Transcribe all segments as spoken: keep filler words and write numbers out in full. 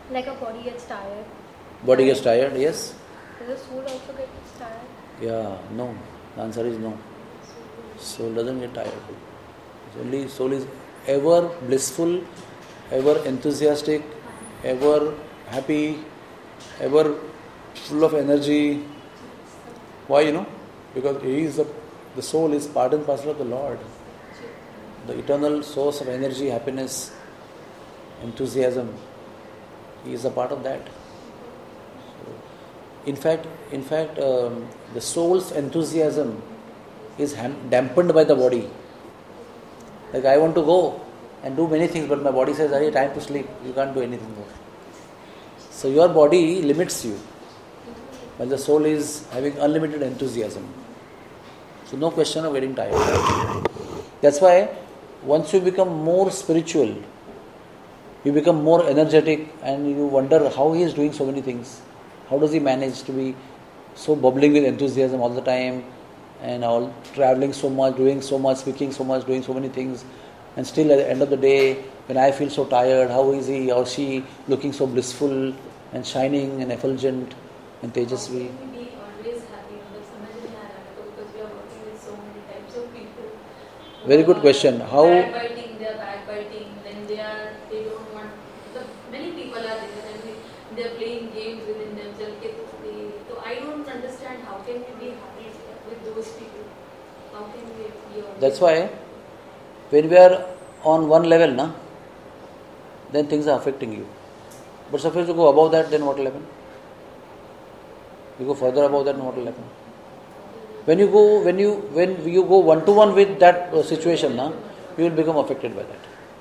Like a body gets tired. Body gets tired, yes. Does the soul also get tired? Yeah, no. The answer is no. Soul doesn't get tired. Only soul is ever blissful, ever enthusiastic, ever happy, ever full of energy. Why, you know? Because he is the, the soul is part and parcel of the Lord. The eternal source of energy, happiness, enthusiasm. He is a part of that. So, in fact, in fact, um, the soul's enthusiasm is ham- dampened by the body. Like I want to go and do many things, but my body says, "Hey, time to sleep. You can't do anything more." So your body limits you, while the soul is having unlimited enthusiasm. So no question of getting tired. That's why once you become more spiritual, you become more energetic, and you wonder how he is doing so many things. How does he manage to be so bubbling with enthusiasm all the time, and all traveling so much, doing so much, speaking so much, doing so many things, and still at the end of the day, when I feel so tired, how is he or she looking so blissful and shining and effulgent and tejasvi? How can we be always happy? Because imagine because we are working with so many types of people. Very good question. How? Backbiting, they are backbiting. Then they are, they don't want. The, many people are there, and they are playing games within themselves. So I don't understand how can we be happy with those people. How can we be always That's why when we are on one level, na, then things are affecting you. But suppose you go above that, then what will happen? You go further above that, then what will happen? When you go, when you when you go one to one with that uh, situation, na, you will become affected by that.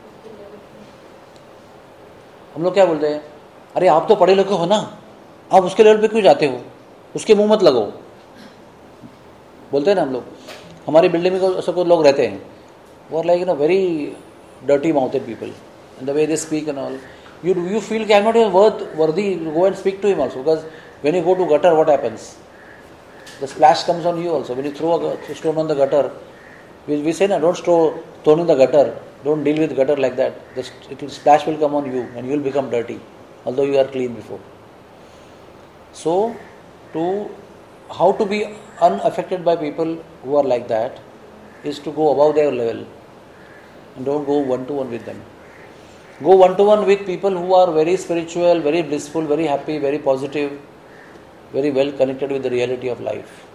हम लोग क्या बोलते हैं? अरे आप तो पढ़े लिखे हो ना, आप उसके लेवल पे क्यों जाते हो? उसके मुंह मत लगो. बोलते हैं ना हम लोग. हमारी बिल्डिंग में ऐसे कुछ लोग रहते हैं. वो like you know very dirty mouthed people, and the way they speak and all, you you feel I am not even worth worthy to go and speak to him also, because when you go to gutter, what happens? The splash comes on you also. When you throw a stone on the gutter, we, we say, no, don't throw stone in the gutter, don't deal with gutter like that. The it will, splash will come on you and you will become dirty, although you are clean before. So, to how to be unaffected by people who are like that is to go above their level. And don't go one-to-one with them. Go one-to-one with people who are very spiritual, very blissful, very happy, very positive, very well connected with the reality of life.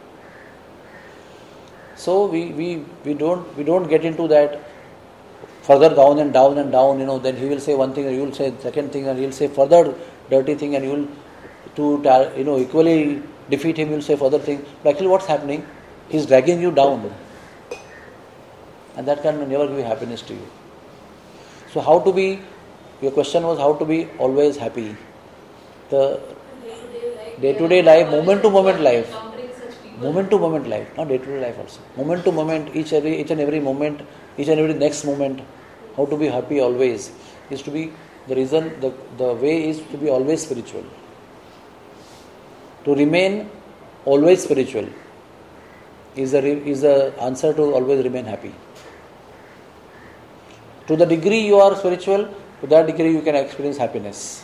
So we, we, we don't we don't get into that further down and down and down, you know, then he will say one thing and you will say second thing and he will say further dirty thing and you will to you know equally defeat him, you will say further thing. But actually what's happening? He is dragging you down. And that can never give happiness to you. So how to be, your question was how to be always happy. The day-to-day life, moment-to-moment life. Moment-to-moment life, not day-to-day life also. Moment-to-moment, each, every, each and every moment, each and every next moment, how to be happy always is to be, the reason, the, the way is to be always spiritual. To remain always spiritual is the, is the answer to always remain happy. To the degree you are spiritual, to that degree you can experience happiness.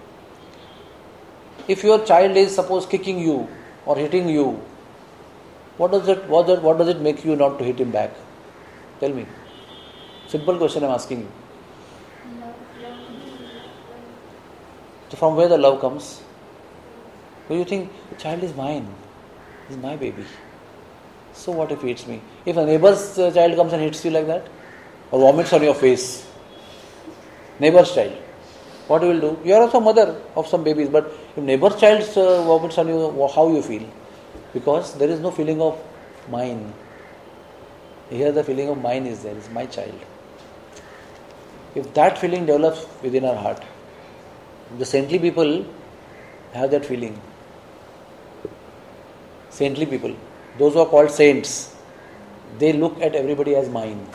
If your child is suppose kicking you or hitting you, what does it what does, what does it make you not to hit him back? Tell me. Simple question I'm asking you. Love, love. So from where the love comes? Do you think the child is mine? He's my baby. So what if he hits me? If a neighbor's child comes and hits you like that, or vomits on your face, neighbor's child, what you will do? You are also mother of some babies, but if neighbor's child uh, vomits on you, how you feel? Because there is no feeling of mine. Here the feeling of mine is there, it's my child. If that feeling develops within our heart, the saintly people have that feeling. Saintly people, those who are called saints, they look at everybody as mine.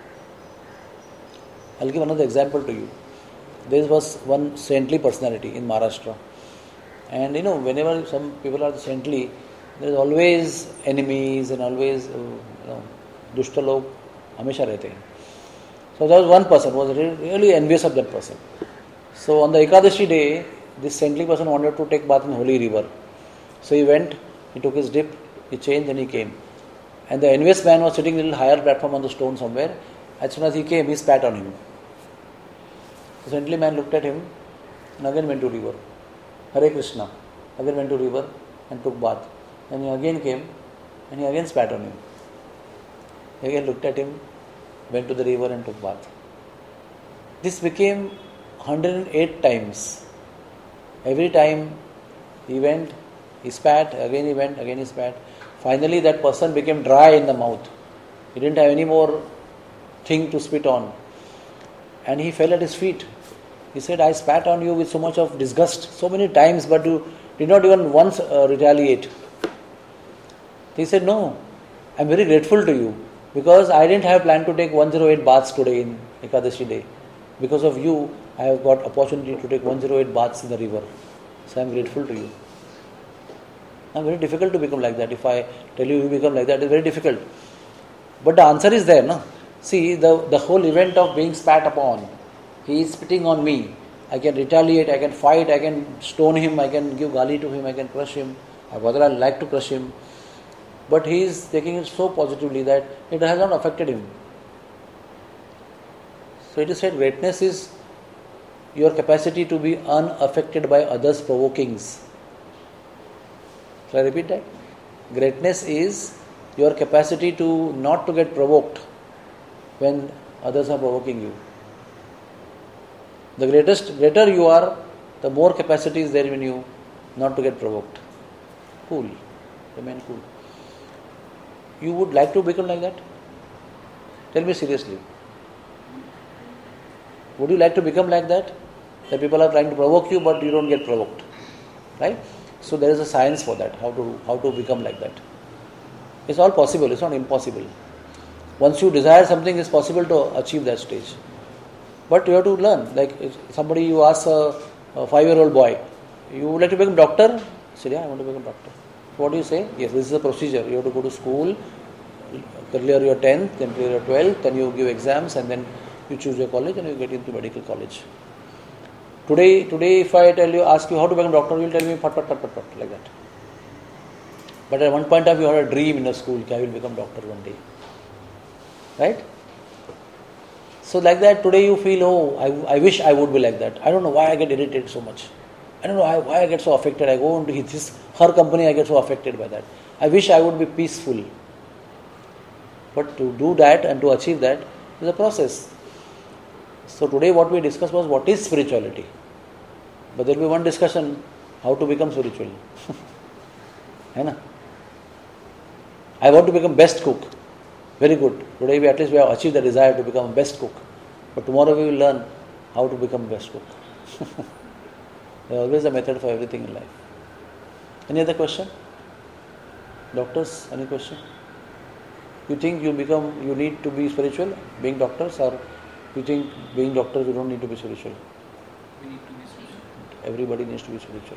I'll give another example to you. There was one saintly personality in Maharashtra. And you know, whenever some people are saintly, there is always enemies and always, uh, you know, dushta log hamesha rehte hain. So there was one person who was really envious of that person. So on the Ekadashi day, this saintly person wanted to take bath in holy river. So he went, he took his dip, he changed and he came. And the envious man was sitting a little higher platform on the stone somewhere. As soon as he came, he spat on him. The saintly man looked at him and again went to river. Hare Krishna. Again went to river and took bath. Then he again came and he again spat on him. He again looked at him, went to the river and took bath. This became one hundred eight times. Every time he went, he spat, again he went, again he spat. Finally that person became dry in the mouth. He didn't have any more thing to spit on. And he fell at his feet. He said, I spat on you with so much of disgust, so many times, but you did not even once uh, retaliate. He said, no, I am very grateful to you because I didn't have planned to take one hundred eight baths today in Ekadashi day. Because of you, I have got opportunity to take one hundred eight baths in the river. So I am grateful to you. Now, very difficult to become like that. If I tell you you become like that, it's very difficult. But the answer is there, no? See, the, the whole event of being spat upon, he is spitting on me. I can retaliate, I can fight, I can stone him, I can give gali to him, I can crush him. Whether I like to crush him. But he is taking it so positively that it has not affected him. So it is said greatness is your capacity to be unaffected by others' provokings. Shall I repeat that? Greatness is your capacity to not to get provoked when others are provoking you. The greatest, greater you are, the more capacity is there in you not to get provoked. Cool. Remain cool. You would like to become like that? Tell me seriously. Would you like to become like that? That people are trying to provoke you but you don't get provoked. Right? So there is a science for that, how to how to become like that. It's all possible, it's not impossible. Once you desire something, it's possible to achieve that stage. But you have to learn. Like if somebody, you ask a, a five-year-old boy, you would like to become doctor? He said, yeah, I want to become doctor. So what do you say? Yes, this is a procedure. You have to go to school, clear your tenth, then clear your twelfth, then you give exams and then you choose your college and you get into medical college. Today, today if I tell you, ask you how to become doctor, you will tell me pat, pat, pat, pat, pat, like that. But at one point of you had a dream in a school, I will become doctor one day. Right? So like that, today you feel, oh, I, I wish I would be like that. I don't know why I get irritated so much. I don't know why, why I get so affected. I go into his, her company, I get so affected by that. I wish I would be peaceful. But to do that and to achieve that is a process. So today what we discussed was what is spirituality. But there will be one discussion, how to become spiritual. Hai na? I want to become best cook. Very good. Today we at least we have achieved the desire to become best cook. But tomorrow we will learn how to become best cook. There is always a method for everything in life. Any other question? Doctors, any question? You think you become, you need to be spiritual, being doctors, or you think being doctors you don't need to be spiritual? We need to be spiritual. Everybody needs to be spiritual.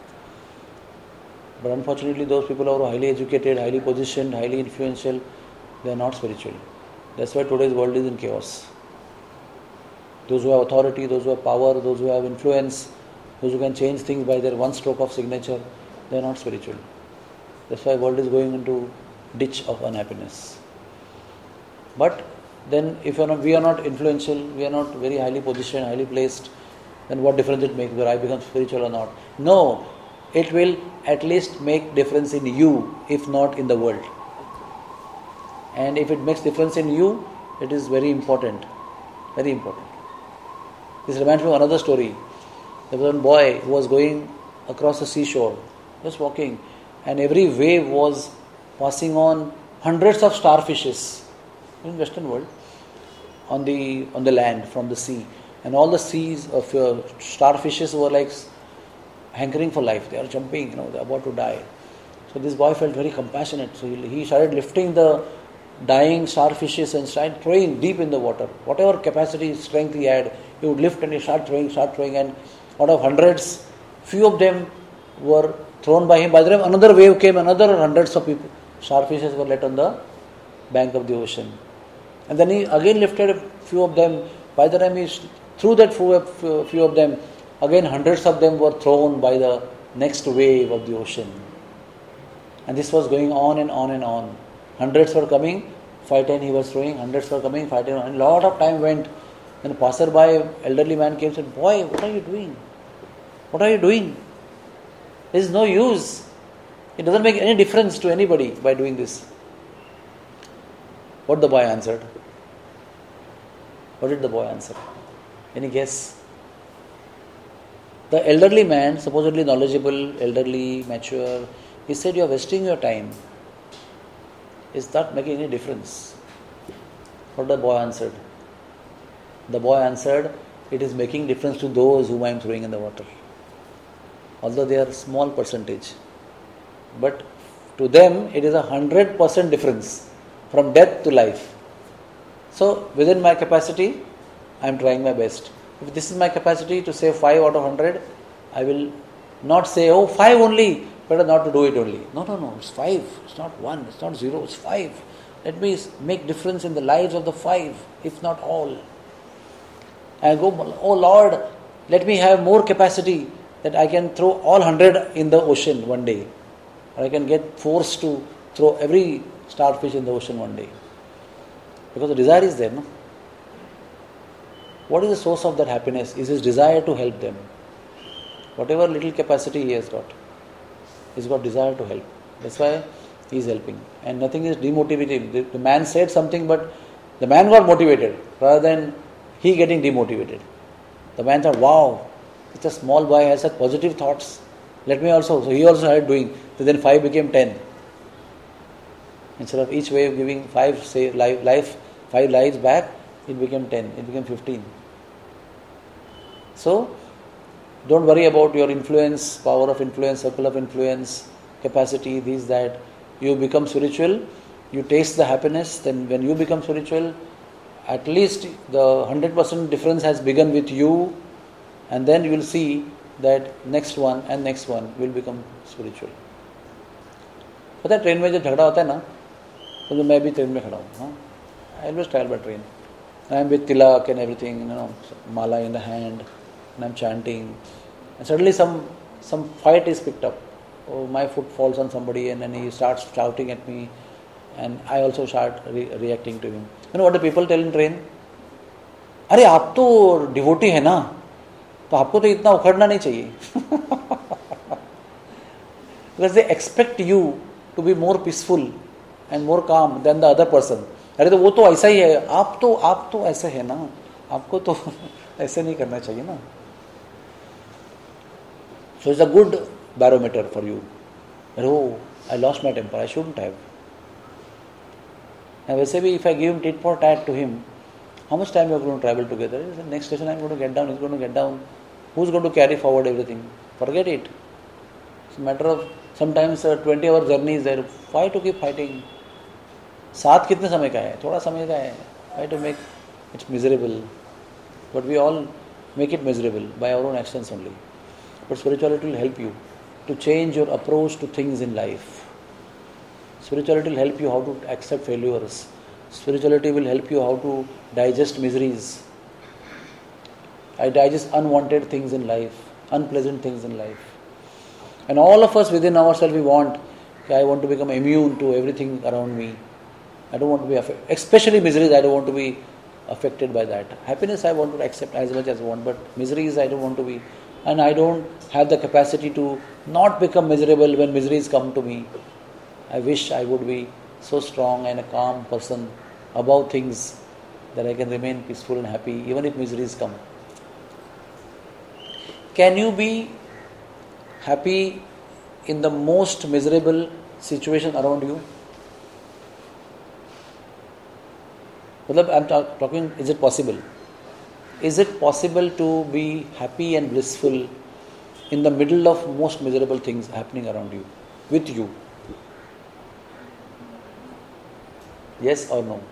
But unfortunately those people who are highly educated, highly positioned, highly influential, they are not spiritual. That's why today's world is in chaos. Those who have authority, those who have power, those who have influence, those who can change things by their one stroke of signature, they are not spiritual. That's why the world is going into ditch of unhappiness. But then if not, we are not influential, we are not very highly positioned, highly placed, then what difference it makes whether I become spiritual or not? No, it will at least make difference in you, if not in the world. And if it makes difference in you, it is very important. Very important. This reminds me of another story. There was one boy who was going across the seashore, just walking, and every wave was passing on hundreds of starfishes in Western world on the on the land from the sea, and all the seas of uh, starfishes were like hankering for life. They are jumping, you know, they are about to die. So this boy felt very compassionate. So he, he started lifting the dying starfishes and started throwing deep in the water. Whatever capacity, strength he had, he would lift and he start throwing, start throwing, and out of hundreds, few of them were thrown by him. By the time another wave came, another hundreds of people, starfishes were let on the bank of the ocean. And then he again lifted a few of them. By the time he threw that few of them, Again, hundreds of them were thrown by the next wave of the ocean. And this was going on and on and on. Hundreds were coming, five ten he was throwing, hundreds were coming, five ten, and a lot of time went. Then a passerby, elderly man came and said, "Boy, what are you doing? What are you doing? There is no use. It doesn't make any difference to anybody by doing this." What the boy answered? What did the boy answer? Any guess? The elderly man, supposedly knowledgeable, elderly, mature, he said, "You are wasting your time. It's not making any difference." What the boy answered? The boy answered, "It is making difference to those whom I am throwing in the water. Although they are small percentage. But to them, it is a hundred percent difference from death to life. So, within my capacity, I am trying my best. If this is my capacity to save five out of hundred, I will not say, oh, five only, better not to do it only. No, no, no, it's five. It's not one, it's not zero, it's five. Let me make difference in the lives of the five, if not all. I go, oh Lord, let me have more capacity that I can throw all hundred in the ocean one day. Or I can get forced to throw every starfish in the ocean one day. Because the desire is there, no? What is the source of that happiness? Is his desire to help them. Whatever little capacity he has got, he's got desire to help. That's why he is helping. And nothing is demotivating. The, the man said something, but the man got motivated rather than he getting demotivated. The man thought, wow, it's a small boy, has such positive thoughts. Let me also. So he also started doing. So then five became ten. Instead of each wave giving five say life, life, five lives back, it became ten. It became fifteen. So don't worry about your influence, power of influence, circle of influence, capacity, this, that. You become spiritual, you taste the happiness, then when you become spiritual, at least the one hundred percent difference has begun with you, and then you will see that next one and next one will become spiritual. पता है train में जब झगड़ा होता है ना, तो मैं भी ट्रेन में खड़ा हूँ, हाँ, I always travel by train. I am with tilak and everything, you know, mala in the hand, and I am chanting, and suddenly some some fight is picked up. Oh, my foot falls on somebody, and then he starts shouting at me, and I also start re- reacting to him. You know what the people tell in train? अरे आप तो devotee है ना, तो आपको तो इतना उखड़ना नहीं चाहिए. Because they expect you to be more peaceful and more calm than the other person. अरे तो वो तो ऐसा ही है, आप तो आप तो ऐसे है ना, आपको तो ऐसे नहीं करना चाहिए ना. So it's a good barometer for you. Oh, I lost my temper, I shouldn't have. And वैसे भी if I give him tit for tat to him, how much time we are going to travel together? The next station I am going to get down, he's going to get down. Who's going to carry forward everything? Forget it. It's a matter of sometimes a twenty hour journey is there. Why to keep fighting? साथ कितने समय का है? थोड़ा समय का है. Why to make it miserable? But we all make it miserable by our own actions only. But spirituality will help you to change your approach to things in life. Spirituality will help you how to accept failures. Spirituality will help you how to digest miseries. I digest unwanted things in life, unpleasant things in life. And all of us within ourselves we want, I want to become immune to everything around me. I don't want to be affected, especially miseries, I don't want to be affected by that. Happiness I want to accept as much as I want, but miseries I don't want to be. And I don't have the capacity to not become miserable when miseries come to me. I wish I would be so strong and a calm person above things that I can remain peaceful and happy even if miseries come. Can you be happy in the most miserable situation around you? I'm talking, is it possible? Is it possible to be happy and blissful in the middle of most miserable things happening around you, with you? Yes or no?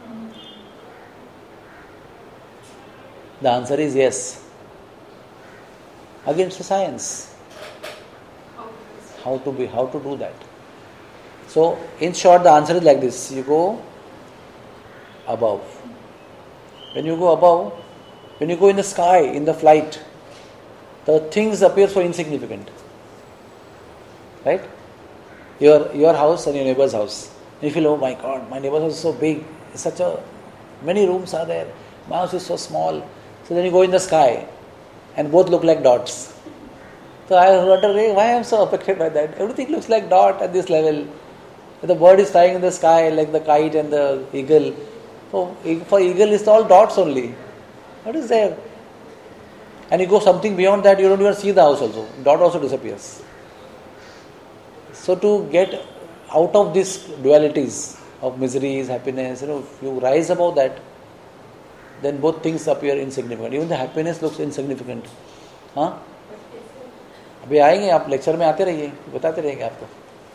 The answer is yes. Again, it's a science. How to be, how to do that. So, in short, the answer is like this. You go above. When you go above, when you go in the sky, in the flight, the things appear so insignificant. Right? Your your house and your neighbor's house. You feel, oh my God, my neighbor's house is so big. It's such a many rooms are there. My house is so small. So then you go in the sky, and both look like dots. So I wonder, hey, why I am so affected by that? Everything looks like dot at this level. The bird is flying in the sky like the kite and the eagle. For, for eagle, it's all dots only. What is there? And you go something beyond that, you don't even see the house also. Dot also disappears. So to get out of these dualities of miseries, happiness, you know, if you rise above that, then both things appear insignificant. Even the happiness looks insignificant. हाँ? अभी आएंगे आप lecture में आते रहिए बताते रहेंगे आपको.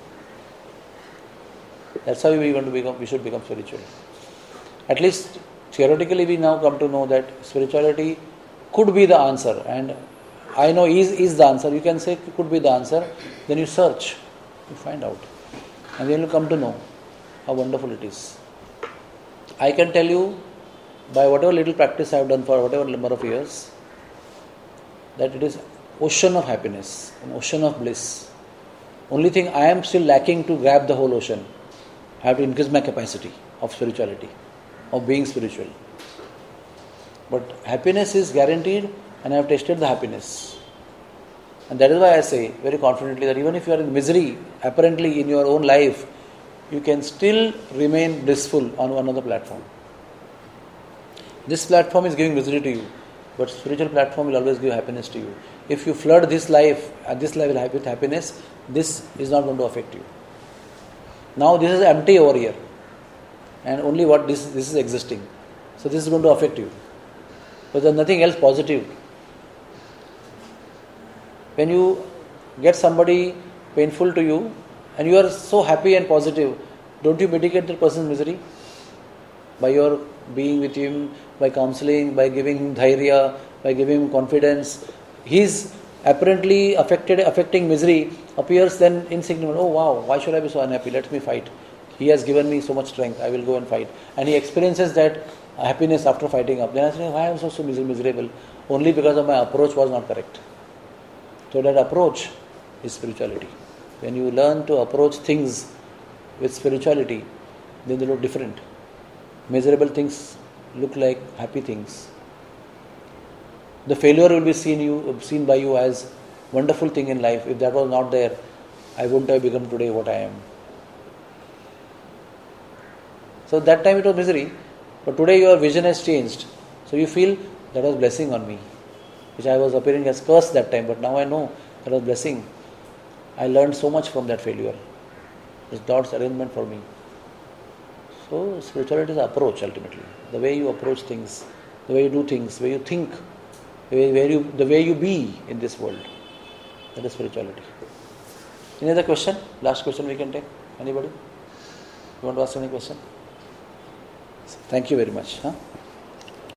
That's how we want to become. We should become spiritual. At least theoretically, we now come to know that spirituality could be the answer, and I know is is the answer. You can say it could be the answer. Then you search, you find out, and then you come to know how wonderful it is. I can tell you, by whatever little practice I have done for whatever number of years, that it is ocean of happiness, an ocean of bliss. Only thing I am still lacking to grab the whole ocean. I have to increase my capacity of spirituality, of being spiritual. But happiness is guaranteed, and I have tasted the happiness. And that is why I say very confidently that even if you are in misery, apparently in your own life, you can still remain blissful on one other platform. This platform is giving misery to you, but spiritual platform will always give happiness to you. If you flood this life at this level with happiness, this is not going to affect you. Now this is empty over here, and only what this this is existing. So this is going to affect you. But there's nothing else positive. When you get somebody painful to you, and you are so happy and positive, don't you mitigate the person's misery? By your being with him, by counseling, by giving him dhairya, by giving him confidence. He's apparently affected, affecting misery appears then insignificant. Oh wow, why should I be so unhappy? Let me fight. He has given me so much strength, I will go and fight. And he experiences that happiness after fighting up. Then I say, why am I so, so miserable? Only because of my approach was not correct. So that approach is spirituality. When you learn to approach things with spirituality, then they look different. Miserable things look like happy things. The failure will be seen you seen by you as wonderful thing in life. If that was not there, I wouldn't have become today what I am. So that time it was misery, but today your vision has changed. So you feel that was blessing on me, which I was appearing as curse that time, but now I know that was blessing. I learned so much from that failure. It's God's arrangement for me. So spirituality is an approach ultimately. The way you approach things, the way you do things, the way you think, the way, where you, the way you be in this world. That is spirituality. Any other question? Last question we can take. Anybody? You want to ask any question? Thank you very much. Huh?